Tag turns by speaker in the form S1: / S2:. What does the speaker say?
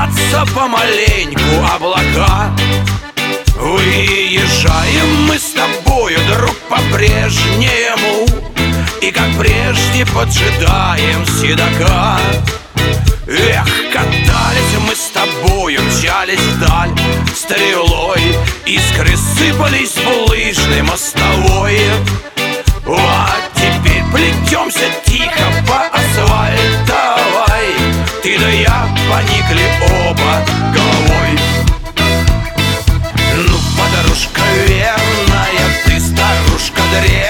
S1: сгущаться помаленьку облака. Выезжаем мы с тобою, друг, по-прежнему, и как прежде поджидаем седока. Эх, катались мы с тобою, мчались вдаль стрелой, искры сыпались в лыжной мостовой. А теперь плетемся тихо по асфальтовой, ты да я поникли оба головой. Ну, подружка верная, ты старушка древняя,